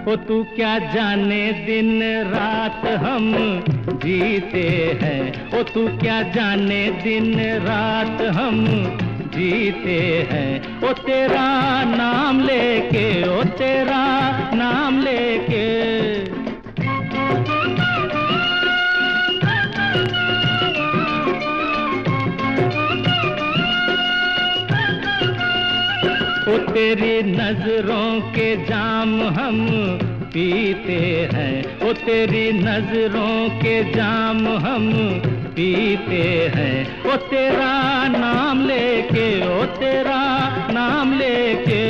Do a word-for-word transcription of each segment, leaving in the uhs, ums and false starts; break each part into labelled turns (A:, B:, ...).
A: ओ तू क्या जाने दिन रात हम जीते हैं, ओ तू क्या जाने दिन रात हम जीते हैं। ओ तेरा नाम लेके, ओ तेरा नाम लेके। ओ तेरी नजरों के जाम हम पीते हैं, ओ तेरी नजरों के जाम हम पीते हैं। ओ तेरा नाम लेके, ओ तेरा नाम लेके।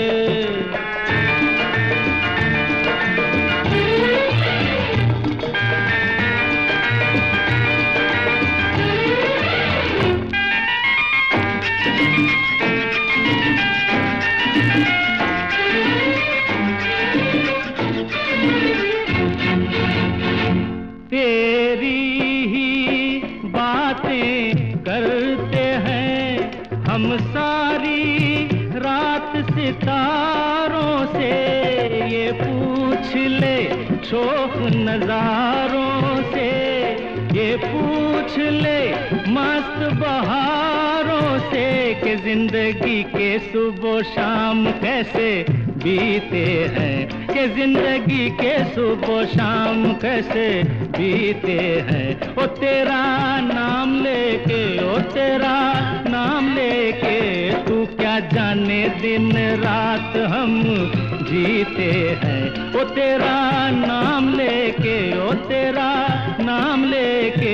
A: तेरी ही बातें करते हैं हम सारी रात सितारों से। ये पूछ ले शोख नजारों से, ये पूछ ले मस्त बहारों से कि जिंदगी के सुबह शाम कैसे बीते हैं, कि जिंदगी के सुबह शाम कैसे बीते हैं। ओ तेरा नाम लेके, ओ तेरा नाम लेके। तू क्या जाने दिन रात हम जीते हैं, ओ तेरा नाम लेके, ओ तेरा नाम लेके।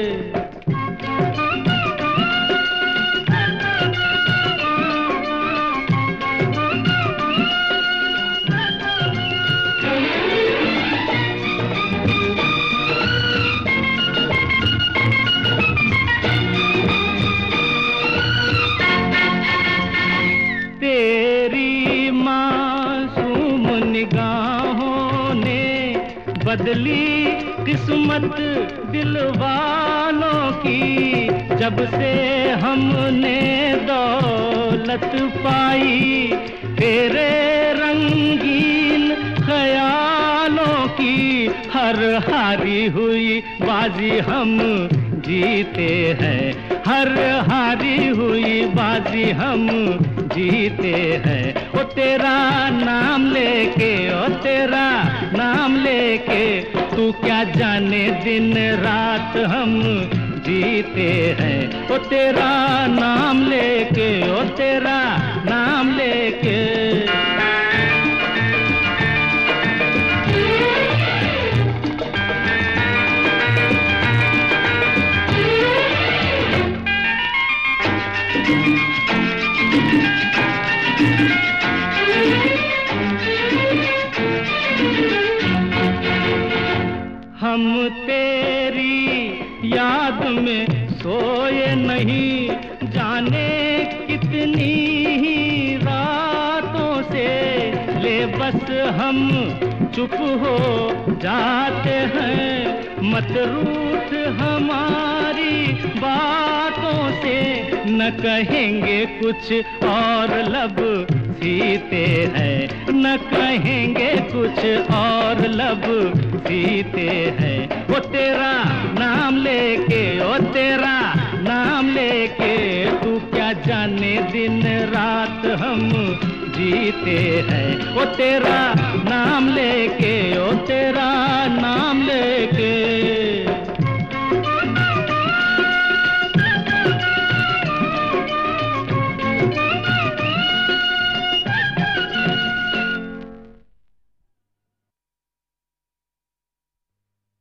A: तेरी मासूम निगाहों ने बदली किस्मत दिल वालों की। जब से हमने दौलत पाई तेरे रंगीन ख्यालों की, हर हारी हुई बाजी हम जीते हैं, हर हारी हुई बाजी हम जीते हैं। ओ तेरा नाम लेके, ओ तेरा नाम लेके। तू क्या जाने दिन रात हम जीते हैं, ओ तेरा नाम लेके, ओ तेरा नाम लेके। हम तेरी याद में सोए नहीं जाने कितनी ही रातों से। ले बस हम चुप हो जाते हैं, मत रूठ हमारी बातों से। न कहेंगे कुछ और लब सीते हैं, न कहेंगे कुछ और लब सीते हैं। ओ तेरा नाम लेके, ओ तेरा नाम लेके। तू क्या जाने दिन रात हम जीते हैं, ओ तेरा नाम लेके, ओ तेरा नाम लेके।